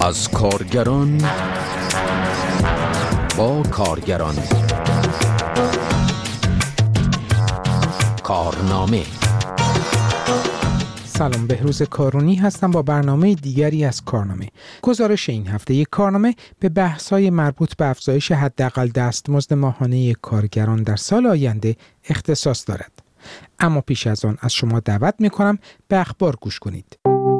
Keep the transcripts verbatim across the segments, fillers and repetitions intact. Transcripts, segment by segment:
از کارگران با کارگران. کارنامه. سلام، بهروز کارونی هستم با برنامه دیگری از کارنامه. گزارش این هفته یک کارنامه به بحث‌های مربوط به افزایش حداقل دستمزد ماهانه کارگران در سال آینده اختصاص دارد. اما پیش از آن از شما دعوت می‌کنم به اخبار گوش کنید.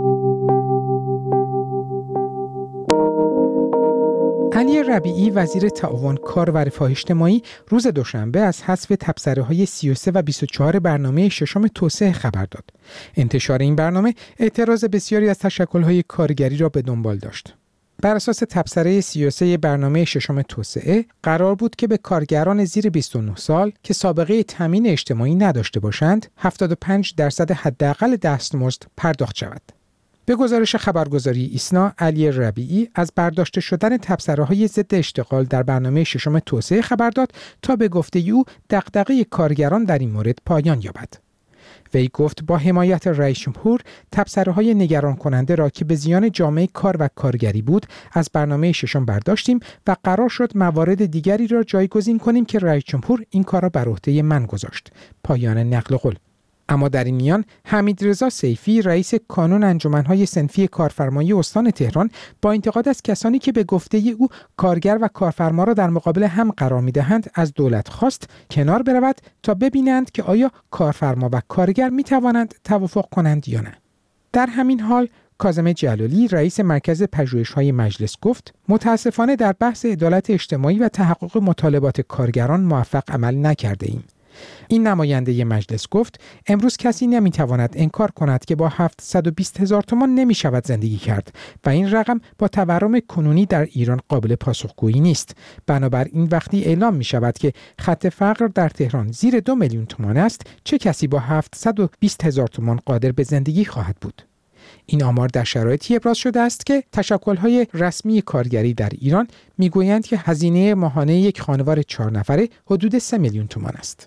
علی ربیعی وزیر تعاون کار و رفاه اجتماعی روز دوشنبه از حذف تبصره‌های سی و سه و بیست و چهار برنامه ششم توسعه خبر داد. انتشار این برنامه اعتراض بسیاری از تشکل‌های کارگری را به دنبال داشت. بر اساس تبصره سی و سه برنامه ششم توسعه قرار بود که به کارگران زیر بیست و نه سال که سابقه تامین اجتماعی نداشته باشند هفتاد و پنج درصد حداقل دستمزد پرداخت شود. به گزارش خبرگزاری ایسنا، علی ربیعی از برداشته شدن تبصره‌های ضد اشتغال در برنامه ششم توسعه خبر داد تا به گفته او دغدغه کارگران در این مورد پایان یابد. وی گفت با حمایت رئیس جمهور تبصره‌های نگران کننده را که به زیان جامعه کار و کارگری بود از برنامه ششم برداشتیم و قرار شد موارد دیگری را جایگزین کنیم که رئیس جمهور این کار را بر عهده من گذاشت. پایان نقل قول. اما در این میان حمیدرضا سیفی رئیس کانون انجمن‌های صنفی کارفرمایی استان تهران با انتقاد از کسانی که به گفته او کارگر و کارفرما را در مقابل هم قرار می‌دهند از دولت خواست کنار برود تا ببینند که آیا کارفرما و کارگر می‌توانند توافق کنند یا نه. در همین حال کاظم جلالی رئیس مرکز پژوهش‌های مجلس گفت متاسفانه در بحث عدالت اجتماعی و تحقق مطالبات کارگران موفق عمل نکرده‌ایم. این نماینده مجلس گفت امروز کسی نمیتواند انکار کند که با هفتصد و بیست هزار تومان نمی شود زندگی کرد و این رقم با تورم کنونی در ایران قابل پاسخگویی نیست. بنابراین وقتی اعلام می شود که خط فقر در تهران زیر دو میلیون تومان است، چه کسی با هفتصد و بیست هزار تومان قادر به زندگی خواهد بود؟ این آمار در شرایطی ابراز شده است که تشکل‌های رسمی کارگری در ایران میگویند که هزینه ماهانه یک خانوار چهار نفره حدود سه میلیون تومان است.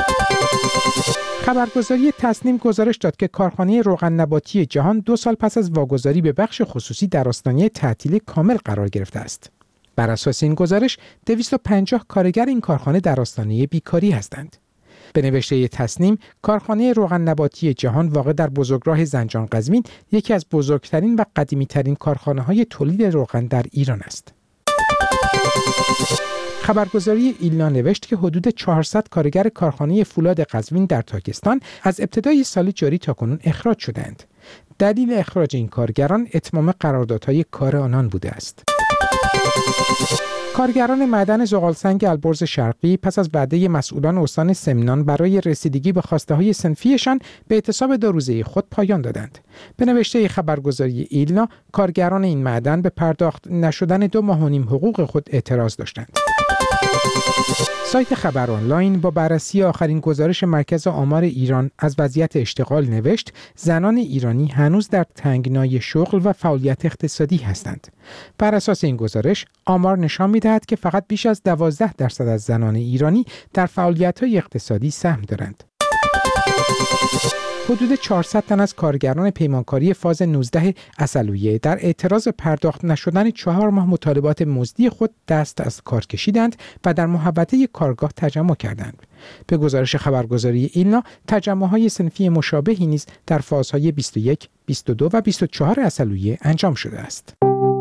خبرگزاری تصنیم گزارش داد که کارخانه روغن نباتی جهان دو سال پس از واگذاری به بخش خصوصی در آستانه تعطیل کامل قرار گرفته است. بر اساس این گزارش دویست و پنجاه کارگر این کارخانه در آستانه بیکاری هستند. به نوشته تصنیم، کارخانه روغن نباتی جهان واقع در بزرگراه زنجان قزوین یکی از بزرگترین و قدیمی‌ترین کارخانه‌های تولید روغن در ایران است. خبرگزاری ایلنا نوشت که حدود چهارصد کارگر کارخانه فولاد قزوین در تاکستان از ابتدای سال جاری تاکنون اخراج شدند. دلیل اخراج این کارگران اتمام قراردادهای کار آنان بوده است. کارگران معدن زغالسنگ البرز شرقی پس از وعده مسئولان استان سمنان برای رسیدگی به خواسته‌های صنفیشان به اعتصاب دو روزه خود پایان دادند. به نوشته خبرگزاری ایلنا، کارگران این معدن به پرداخت نشدن دو ماه و نیم حقوق خود اعتراض داشتند. سایت خبر آنلاین با بررسی آخرین گزارش مرکز آمار ایران از وضعیت اشتغال نوشت زنان ایرانی هنوز در تنگنای شغل و فعالیت اقتصادی هستند. بر اساس این گزارش آمار نشان می‌دهد که فقط بیش از دوازده درصد از زنان ایرانی در فعالیت‌های اقتصادی سهم دارند. حدود چهارصد تن از کارگران پیمانکاری فاز نوزده عسلویه در اعتراض پرداخت نشدن چهار ماه مطالبات مزدی خود دست از کار کشیدند و در محوطه کارگاه تجمع کردند. به گزارش خبرگزاری ایلنا، تجمع‌های صنفی مشابهی نیز در فازهای بیست و یک، بیست و دو و بیست و چهار عسلویه انجام شده است.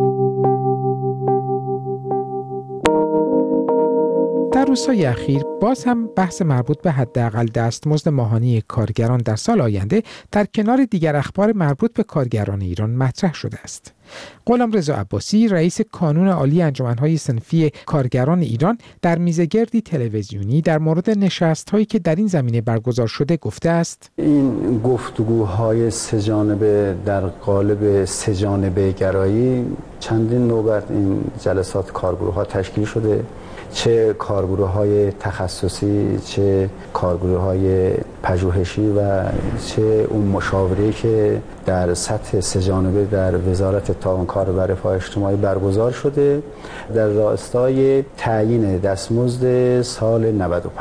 در روزهای اخیر باز هم بحث مربوط به حداقل دستمزد ماهانه کارگران در سال آینده در کنار دیگر اخبار مربوط به کارگران ایران مطرح شده است. غلامرضا عباسی رئیس کانون عالی انجمن‌های صنفی کارگران ایران در میزگردی تلویزیونی در مورد نشست‌هایی که در این زمینه برگزار شده گفته است: این گفتگوهای سه‌جانبه در قالب سه‌جانبه گرایی چندین نوبت این جلسات کارگروه‌ها تشکیل شده، چه کارگروه‌های تخصصی، چه کارگروه‌های پژوهشی و چه اون مشاوره که در سطح سه‌جانبه در وزارت تعاون کار و رفاه اجتماعی برگزار شده در راستای تعیین دستمزد سال نود و پنج.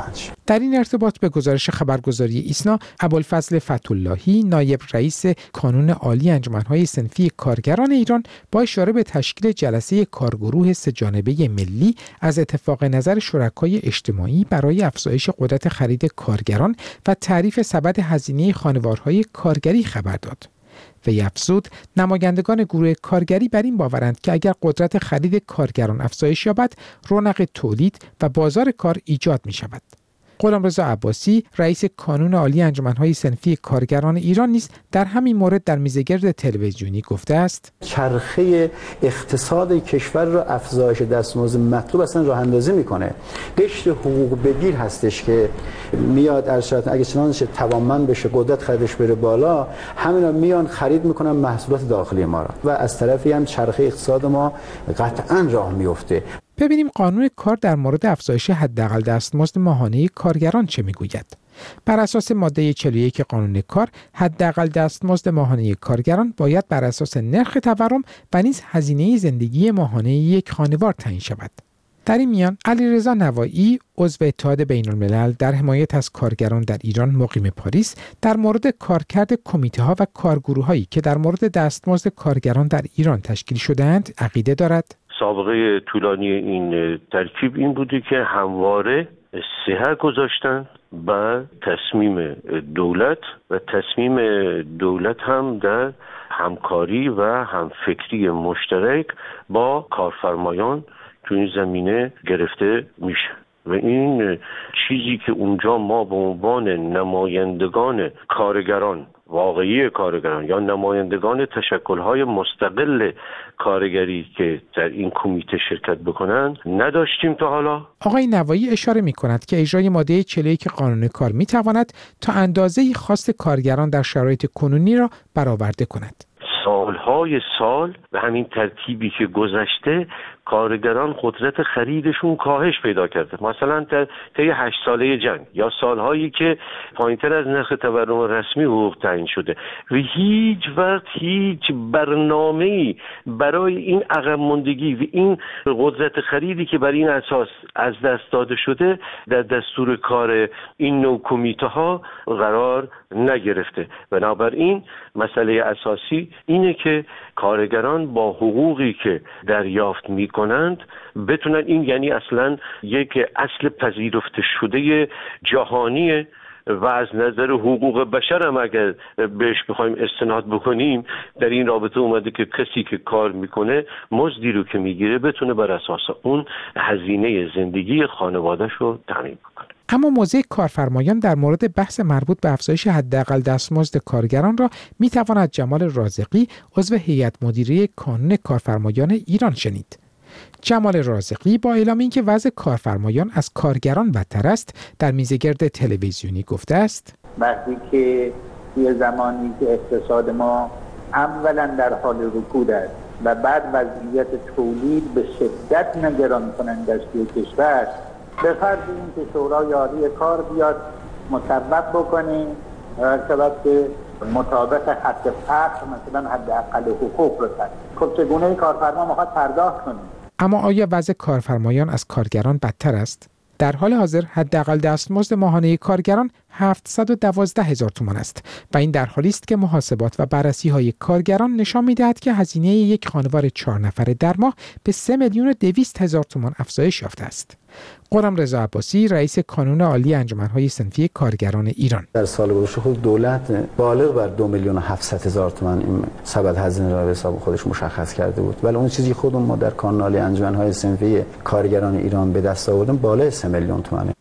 در این ارتباط به گزارش خبرگزاری ایسنا، ابوالفضل فتح‌اللهی نایب رئیس کانون عالی انجمن‌های صنفی کارگران ایران با اشاره به تشکیل جلسه کارگروه سه‌جانبه ملی از اتفاق نظر شرکای اجتماعی برای افزایش قدرت خرید کارگران و تعریف سبد هزینه خانوارهای کارگری خبر داد. وی افزود نمایندگان گروه کارگری بر این باورند که اگر قدرت خرید کارگران افزایش یابد، رونق تولید و بازار کار ایجاد می شود. غلامرضا عباسی رئیس کانون عالی انجمن‌های صنفی کارگران ایران نیز در همین مورد در میزگرد تلویزیونی گفته است چرخه اقتصاد کشور را افزایش دستمزد مطلوب اصلا راه اندازی میکنه. قشر حقوق بگیر هستش که میاد ارشد اگه چنانچه توانمند بشه، قدرت خریدش بره بالا، همینا میان خرید میکنن محصولات داخلی ما را و از طرفی هم چرخه اقتصاد ما قطعا راه میفته. ببینیم قانون کار در مورد افزایش حداقل دستمزد ماهانه کارگران چه میگوید. بر اساس ماده چهل و یک قانون کار، حداقل دستمزد ماهانه کارگران باید بر اساس نرخ تورم و نیز هزینه زندگی ماهانه یک خانوار تعیین شود. در این میان علیرضا نوایی عضو اتحاد بین‌الملل در حمایت از کارگران در ایران مقیم پاریس در مورد کارکرد کمیته‌ها و کارگروه‌هایی که در مورد دستمزد کارگران در ایران تشکیل شده‌اند عقیده دارد. سابقه طولانی این ترکیب این بوده که همواره صحه گذاشتن و تصمیم دولت و تصمیم دولت هم در همکاری و همفکری مشترک با کارفرمایان تو این زمینه گرفته میشه و این چیزی که اونجا ما به عنوان نمایندگان کارگران، واقعی کارگران یا نمایندگان تشکل‌های مستقل کارگری که در این کمیته شرکت بکنند نداشتیم تا حالا. آقای نوایی اشاره می‌کند که اجرای ماده چهل و یک قانون کار می‌تواند تا اندازه‌ای خواست کارگران در شرایط کنونی را برآورده کند. سالهای سال به همین ترتیبی که گذشته کارگران قدرت خریدشون کاهش پیدا کرده. مثلا در طی هشت ساله جنگ یا سالهایی که پایینتر از نرخ تورم رسمی حقوق تعیین شده و هیچ وقت هیچ برنامه‌ای برای این عقب ماندگی و این قدرت خریدی که بر این اساس از دست داده شده در دستور کار این نوع کمیته ها قرار نگرفته. بنابراین مسئله اساسی اینه که کارگران با حقوقی که دریافت میکنند بتونن، این یعنی اصلا یک اصل پذیرفته شده جهانیه و از نظر حقوق بشر هم اگر بهش بخوایم استناد بکنیم در این رابطه اومده که کسی که کار میکنه مزدی رو که میگیره بتونه بر اساس اون هزینه زندگی خانواده‌اش رو تامین بکنه. اما موضع کارفرمایان در مورد بحث مربوط به افزایش حداقل دستمزد کارگران را میتواند جمال رازقی عضو هیئت مدیره کانون کارفرمایان ایران شنید. جمال رازقی با اعلام اینکه وضع کارفرمایان از کارگران بدتر است در میزگرد تلویزیونی گفته است وقتی که توی زمانی که اقتصاد ما اولا در حال رکود است و بعد وضعیت تولید به شدت نگران کننده است توی کشور، به فرض اینکه شورای عالی کار بیاد مصوب بکنه ارتباط به مطابق حد فقر مثلا حداقل حقوق رو تعیین. خب چگونه کارفرما میخواد پرداخت کنه؟ اما آیا وضع کارفرمایان از کارگران بدتر است؟ در حال حاضر حداقل دستمزد ماهانه کارگران هفتصد و دوازده هزار تومان است و این در حالی است که محاسبات و بررسی‌های کارگران نشان می‌دهد که هزینه یک خانوار چهار نفره در ماه به سه میلیون و دویست هزار تومان افزایش یافته است. غلامرضا عباسی رئیس کانون عالی انجمن‌های صنفی کارگران ایران: در سال گذشته خود دولت بالغ بر دو میلیون و هفتصد هزار تومان این سبد هزینه را به حساب خودش مشخص کرده بود، ولی اون چیزی خودمون ما در کانون عالی انجمن‌های صنفی کارگران ایران به دست آوردیم بالای سه میلیون تومانه.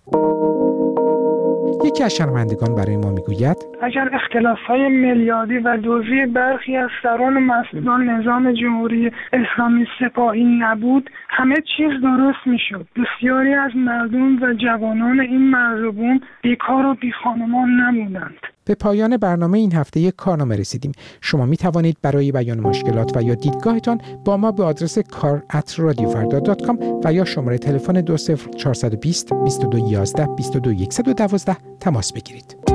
یکی از شنوندگان برای ما میگوید اگر اختلاف‌های میلیاردی و دوزی برخی از سران و مسئولان نظام جمهوری اسلامی سپاهی نبود، همه چیز درست میشد. بسیاری از مردم و جوانان این مرزبون بیکار و بیخانمان نمودند. به پایان برنامه این هفته یک کارنامه رسیدیم. شما می توانید برای بیان مشکلات و یا دیدگاهتان با ما به آدرس کار ات رادیو فردا دات کام و یا شماره تلفن دو صفر چهار دو صفر بیست بیست و دو یازده بیست و دو صفر یک یک دو تماس بگیرید.